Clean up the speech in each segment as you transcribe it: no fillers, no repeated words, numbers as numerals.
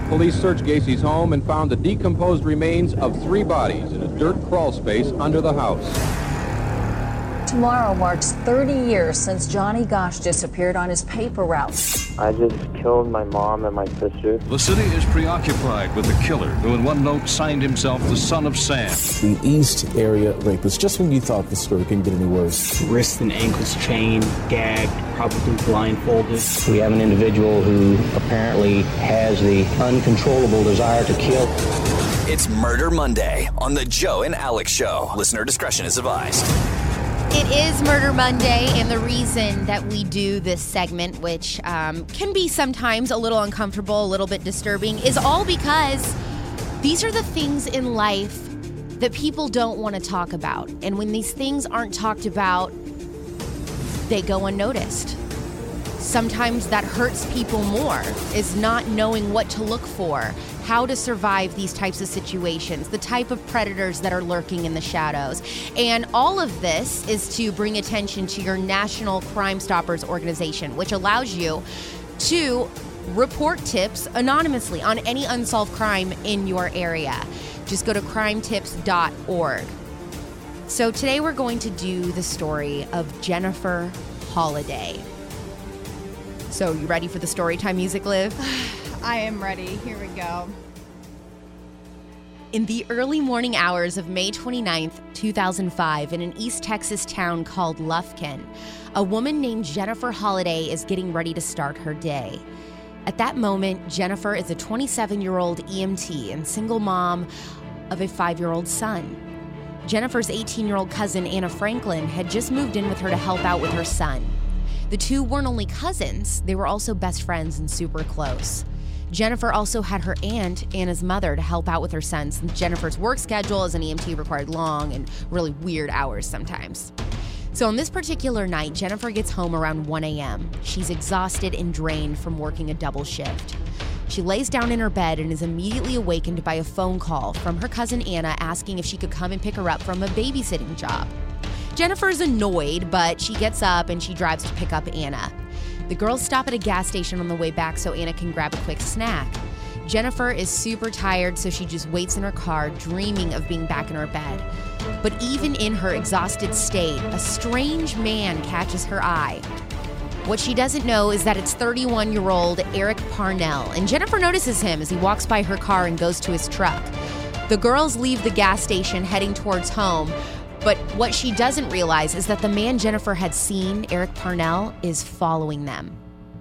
Police searched Gacy's home and found the decomposed remains of 3 bodies in a dirt crawl space under the house. Tomorrow marks 30 years since Johnny Gosch disappeared on his paper route. I just killed my mom and my sister. The city is preoccupied with the killer who in one note signed himself the Son of Sam. The East Area Rapist, just when you thought the story couldn't get any worse. Wrists and ankles chained, gagged, probably blindfolded. We have an individual who apparently has the uncontrollable desire to kill. It's Murder Monday on the Joe and Alex Show. Listener discretion is advised. It is Murder Monday, and the reason that we do this segment, which can be sometimes a little uncomfortable, a little bit disturbing, is all because these are the things in life that people don't want to talk about. And when these things aren't talked about, they go unnoticed. Sometimes that hurts people more, is not knowing what to look for, how to survive these types of situations, the type of predators that are lurking in the shadows. And all of this is to bring attention to your National Crime Stoppers organization, which allows you to report tips anonymously on any unsolved crime in your area. Just go to crimetips.org. So today we're going to do the story of Jennifer Holliday. So you ready for the story time music, Liv? I am ready. Here we go. In the early morning hours of May 29th, 2005, in an East Texas town called Lufkin, a woman named Jennifer Holliday is getting ready to start her day. At that moment, Jennifer is a 27-year-old EMT and single mom of a 5-year-old son. Jennifer's 18-year-old cousin, Anna Franklin, had just moved in with her to help out with her son. The two weren't only cousins, they were also best friends and super close. Jennifer also had her aunt, Anna's mother, to help out with her son, since Jennifer's work schedule as an EMT required long and really weird hours sometimes. So on this particular night, Jennifer gets home around 1 a.m. She's exhausted and drained from working a double shift. She lays down in her bed and is immediately awakened by a phone call from her cousin Anna asking if she could come and pick her up from a babysitting job. Jennifer's annoyed, but she gets up and she drives to pick up Anna. The girls stop at a gas station on the way back so Anna can grab a quick snack. Jennifer is super tired, so she just waits in her car, dreaming of being back in her bed. But even in her exhausted state, a strange man catches her eye. What she doesn't know is that it's 31-year-old Eric Parnell, and Jennifer notices him as he walks by her car and goes to his truck. The girls leave the gas station heading towards home, but what she doesn't realize is that the man Jennifer had seen, Eric Parnell, is following them.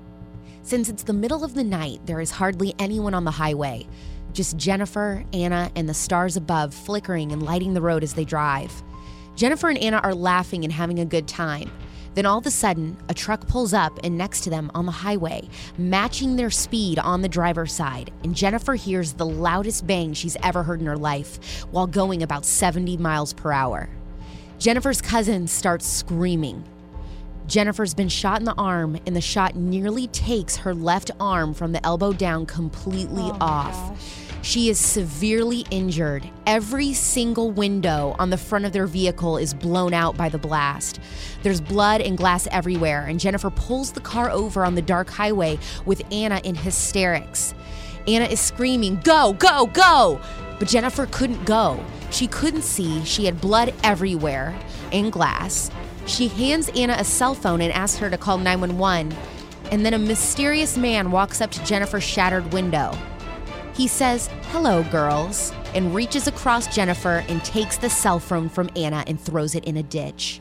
Since it's the middle of the night, there is hardly anyone on the highway. Just Jennifer, Anna, and the stars above flickering and lighting the road as they drive. Jennifer and Anna are laughing and having a good time. Then all of a sudden, a truck pulls up and next to them on the highway, matching their speed on the driver's side, and Jennifer hears the loudest bang she's ever heard in her life while going about 70 miles per hour. Jennifer's cousin starts screaming. Jennifer's been shot in the arm, and the shot nearly takes her left arm from the elbow down completely off. Gosh. She is severely injured. Every single window on the front of their vehicle is blown out by the blast. There's blood and glass everywhere, and Jennifer pulls the car over on the dark highway with Anna in hysterics. Anna is screaming, "Go, go, go!" But Jennifer couldn't go. She couldn't see. She had blood everywhere and glass. She hands Anna a cell phone and asks her to call 911. And then a mysterious man walks up to Jennifer's shattered window. He says, "Hello, girls," and reaches across Jennifer and takes the cell phone from Anna and throws it in a ditch.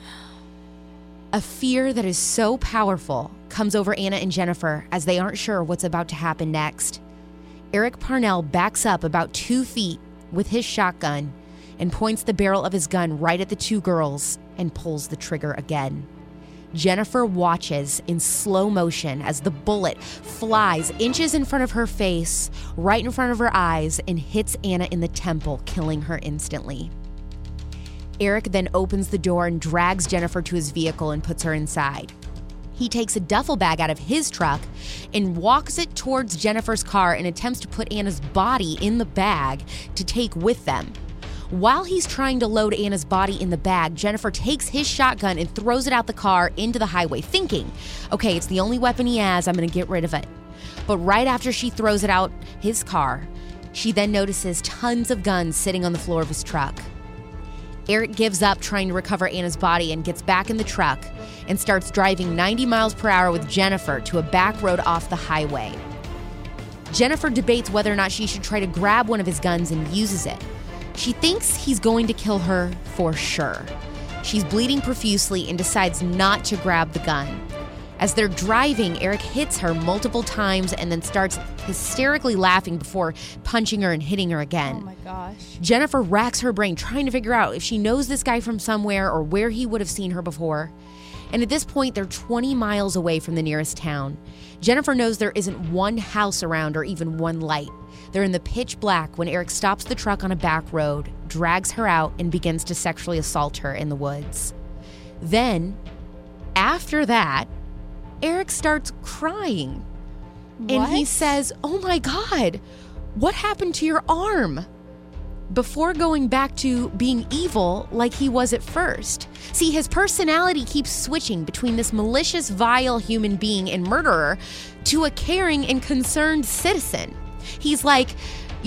A fear that is so powerful comes over Anna and Jennifer as they aren't sure what's about to happen next. Eric Parnell backs up about 2 feet with his shotgun and points the barrel of his gun right at the two girls and pulls the trigger again. Jennifer watches in slow motion as the bullet flies inches in front of her face, right in front of her eyes, and hits Anna in the temple, killing her instantly. Eric then opens the door and drags Jennifer to his vehicle and puts her inside. He takes a duffel bag out of his truck and walks it towards Jennifer's car and attempts to put Anna's body in the bag to take with them. While he's trying to load Anna's body in the bag, Jennifer takes his shotgun and throws it out the car into the highway, thinking, okay, it's the only weapon he has, I'm going to get rid of it. But right after she throws it out his car, she then notices tons of guns sitting on the floor of his truck. Eric gives up trying to recover Anna's body and gets back in the truck and starts driving 90 miles per hour with Jennifer to a back road off the highway. Jennifer debates whether or not she should try to grab one of his guns and uses it. She thinks he's going to kill her for sure. She's bleeding profusely and decides not to grab the gun. As they're driving, Eric hits her multiple times and then starts hysterically laughing before punching her and hitting her again. Oh my gosh. Jennifer racks her brain trying to figure out if she knows this guy from somewhere or where he would have seen her before. And at this point, they're 20 miles away from the nearest town. Jennifer knows there isn't one house around or even one light. They're in the pitch black when Eric stops the truck on a back road, drags her out, and begins to sexually assault her in the woods. Then, after that, Eric starts crying. What? And he says, "Oh my God, what happened to your arm?" Before going back to being evil like he was at first. See, his personality keeps switching between this malicious, vile human being and murderer to a caring and concerned citizen. He's like,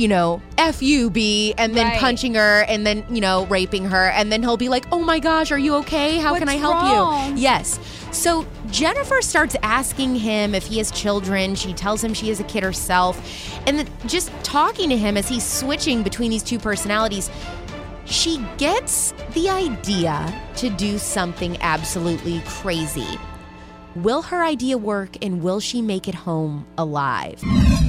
F you, B, and then punching her and then, raping her. And then he'll be like, "Oh my gosh, are you okay? How can I help wrong? you?" Yes. So Jennifer starts asking him if he has children. She tells him she is a kid herself. And then just talking to him as he's switching between these two personalities, she gets the idea to do something absolutely crazy. Will her idea work, and will she make it home alive?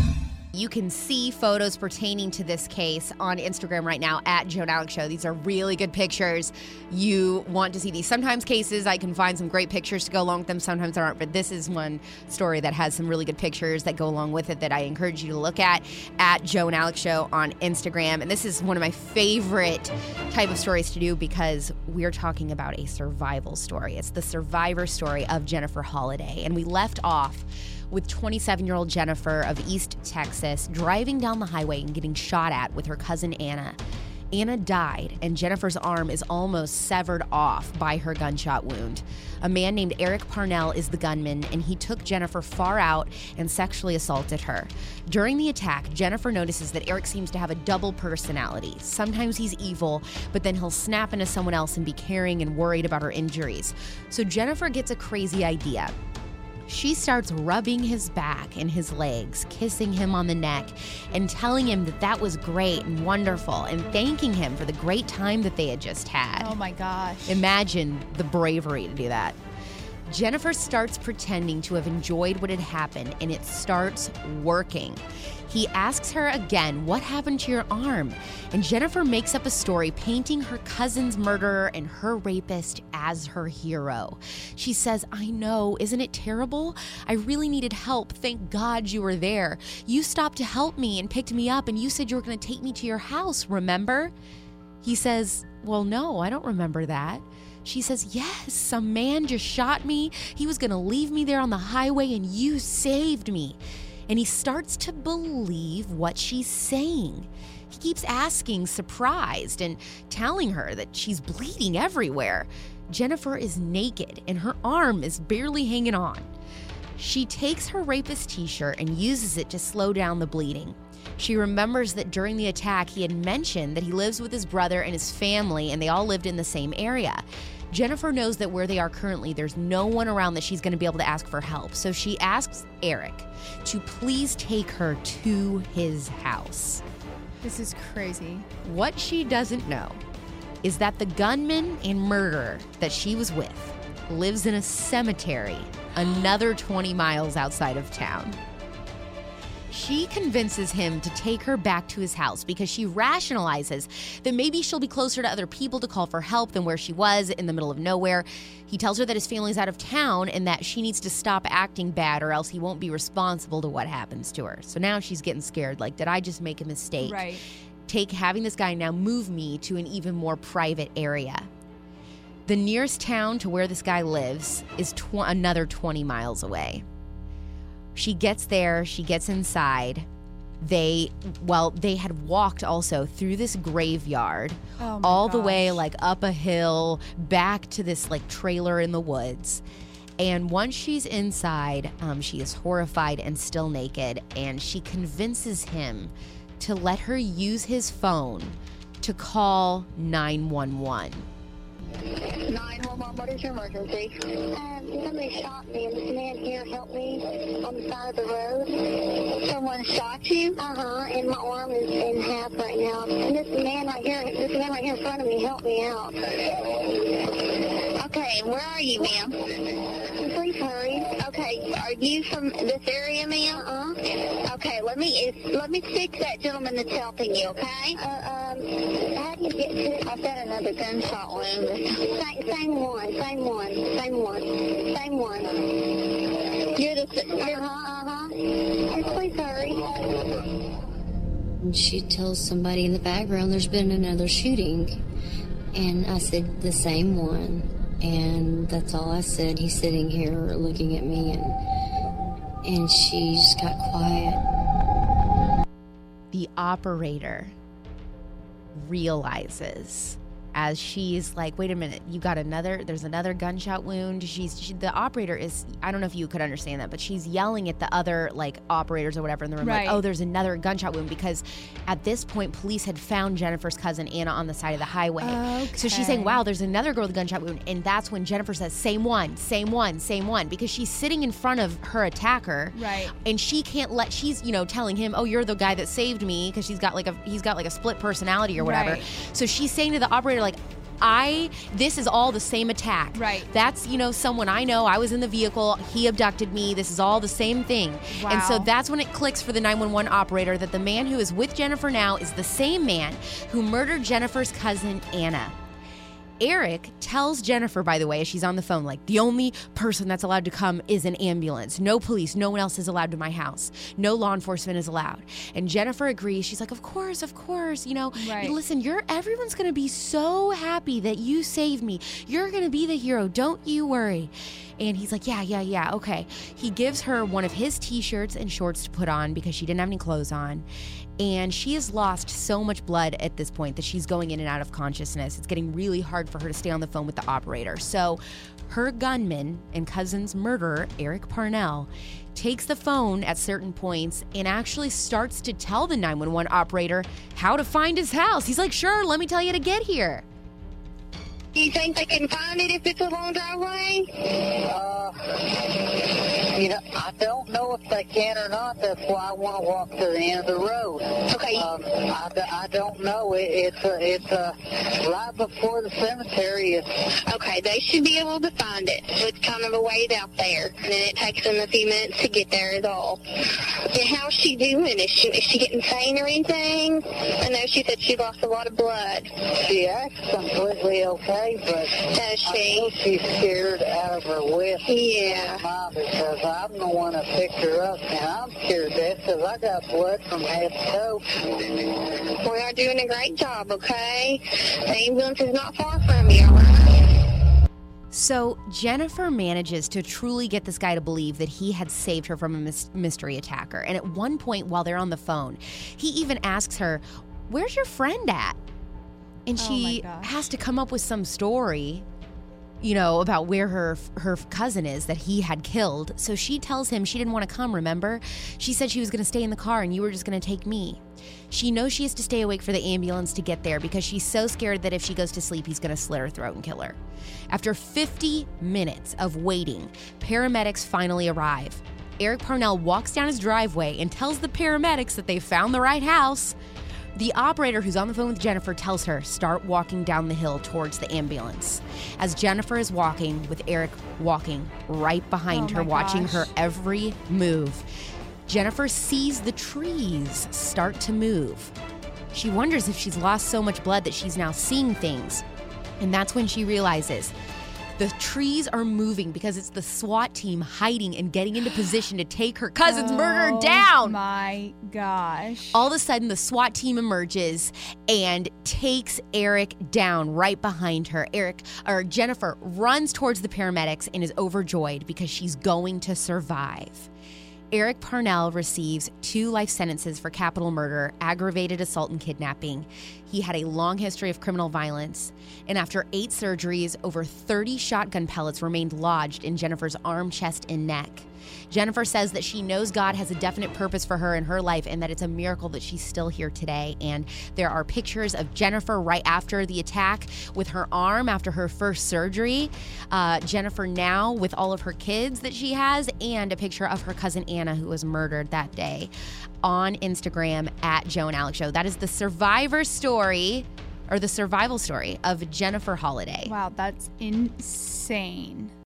You can see photos pertaining to this case on Instagram right now at Joe and Alex Show. These are really good pictures. You want to see these. Sometimes cases, I can find some great pictures to go along with them. Sometimes there aren't, but this is one story that has some really good pictures that go along with it that I encourage you to look at Joe and Alex Show on Instagram. And this is one of my favorite type of stories to do because we're talking about a survival story. It's the survivor story of Jennifer Holliday. And we left off with 27-year-old Jennifer of East Texas driving down the highway and getting shot at with her cousin Anna. Anna died, and Jennifer's arm is almost severed off by her gunshot wound. A man named Eric Parnell is the gunman, and he took Jennifer far out and sexually assaulted her. During the attack, Jennifer notices that Eric seems to have a double personality. Sometimes he's evil, but then he'll snap into someone else and be caring and worried about her injuries. So Jennifer gets a crazy idea. She starts rubbing his back and his legs, kissing him on the neck, and telling him that that was great and wonderful, and thanking him for the great time that they had just had. Oh my gosh. Imagine the bravery to do that. Jennifer starts pretending to have enjoyed what had happened, and it starts working. He asks her again, "What happened to your arm?" And Jennifer makes up a story painting her cousin's murderer and her rapist as her hero. She says, "I know, isn't it terrible? I really needed help. Thank God you were there. You stopped to help me and picked me up, and you said you were going to take me to your house, remember?" He says, "Well, no, I don't remember that." She says, "Yes, some man just shot me. He was going to leave me there on the highway, and you saved me." And he starts to believe what she's saying. He keeps asking, surprised, and telling her that she's bleeding everywhere. Jennifer is naked, and her arm is barely hanging on. She takes her rapist t-shirt and uses it to slow down the bleeding. She remembers that during the attack, he had mentioned that he lives with his brother and his family, and they all lived in the same area. Jennifer knows that where they are currently, there's no one around that she's going to be able to ask for help. So she asks Eric to please take her to his house. This is crazy. What she doesn't know is that the gunman and murderer that she was with lives in a cemetery another 20 miles outside of town. She convinces him to take her back to his house because she rationalizes that maybe she'll be closer to other people to call for help than where she was in the middle of nowhere. He tells her that his family's out of town and that she needs to stop acting bad or else he won't be responsible to what happens to her. So now she's getting scared. Like, did I just make a mistake? Right. Having this guy now move me to an even more private area. The nearest town to where this guy lives is another 20 miles away. She gets there, she gets inside. They had walked also through this graveyard, all the way like up a hill, back to this like trailer in the woods. And once she's inside, she is horrified and still naked, and she convinces him to let her use his phone to call 911. 911, what is your emergency? Somebody shot me, and this man here helped me on the side of the road. Someone shot you? And my arm is in half right now. And this man right here in front of me helped me out. Okay, where are you, ma'am? Please hurry. Okay, are you from this area, ma'am? Okay, let me speak to that gentleman that's helping you, okay? How do you get to... I've got another gunshot wound. Same one. You're the... Please hurry. She tells somebody in the background there's been another shooting. And I said, the same one. And that's all I said. He's sitting here looking at me, and she just got quiet. The operator realizes as she's like, wait a minute, there's another gunshot wound. The operator is, I don't know if you could understand that, but she's yelling at the other like operators or whatever in the room, right. Like, oh, there's another gunshot wound, because at this point, police had found Jennifer's cousin Anna on the side of the highway. Okay. So she's saying, wow, there's another girl with a gunshot wound. And that's when Jennifer says, same one, because she's sitting in front of her attacker. Right. And she can't she's, telling him, oh, you're the guy that saved me, because he's got like a split personality or whatever. Right. So she's saying to the operator, like, this is all the same attack. Right. That's, someone I know. I was in the vehicle. He abducted me. This is all the same thing. Wow. And so that's when it clicks for the 911 operator that the man who is with Jennifer now is the same man who murdered Jennifer's cousin, Anna. Eric tells Jennifer, by the way, as she's on the phone, like, the only person that's allowed to come is an ambulance. No police. No one else is allowed to my house. No law enforcement is allowed. And Jennifer agrees. She's like, of course. Right. Listen, everyone's going to be so happy that you saved me. You're going to be the hero. Don't you worry. And he's like, yeah, okay. He gives her one of his T-shirts and shorts to put on because she didn't have any clothes on. And she has lost so much blood at this point that she's going in and out of consciousness. It's getting really hard for her to stay on the phone with the operator. So her gunman and cousin's murderer, Eric Parnell, takes the phone at certain points and actually starts to tell the 911 operator how to find his house. He's like, sure, let me tell you to get here. Do you think they can find it if it's a long driveway? I don't know if they can or not. That's why I want to walk to the end of the road. Okay. I don't know. It's right before the cemetery. Okay, they should be able to find it. It's kind of a ways out there, and then it takes them a few minutes to get there is all. And how's she doing? Is she getting pain or anything? I know she said she lost a lot of blood. She acts completely okay, but does she? I know she's scared out of her wits. Yeah. Because I'm the one that picked her up, and I'm scared to death because I got blood from head to toe. We are doing a great job, okay? The ambulance is not far from you, all right? So Jennifer manages to truly get this guy to believe that he had saved her from a mystery attacker. And at one point while they're on the phone, he even asks her, where's your friend at? And she has to come up with some story, about where her cousin is that he had killed. So she tells him she didn't want to come, remember? She said she was going to stay in the car and you were just going to take me. She knows she has to stay awake for the ambulance to get there because she's so scared that if she goes to sleep, he's going to slit her throat and kill her. After 50 minutes of waiting, paramedics finally arrive. Eric Parnell walks down his driveway and tells the paramedics that they found the right house. The operator who's on the phone with Jennifer tells her, start walking down the hill towards the ambulance. As Jennifer is walking, with Eric walking right behind her, watching her every move, Jennifer sees the trees start to move. She wonders if she's lost so much blood that she's now seeing things. And that's when she realizes the trees are moving because it's the SWAT team hiding and getting into position to take her cousin's murderer down. Oh my gosh. All of a sudden, the SWAT team emerges and takes Eric down right behind her. Jennifer runs towards the paramedics and is overjoyed because she's going to survive. Eric Parnell receives 2 life sentences for capital murder, aggravated assault, and kidnapping. He had a long history of criminal violence, and after 8 surgeries, over 30 shotgun pellets remained lodged in Jennifer's arm, chest, and neck. Jennifer says that she knows God has a definite purpose for her in her life and that it's a miracle that she's still here today. And there are pictures of Jennifer right after the attack with her arm after her first surgery. Jennifer now with all of her kids that she has, and a picture of her cousin Anna, who was murdered that day, on Instagram at Joe and Alex Show. That is the survivor story, or the survival story of Jennifer Holliday. Wow, that's insane.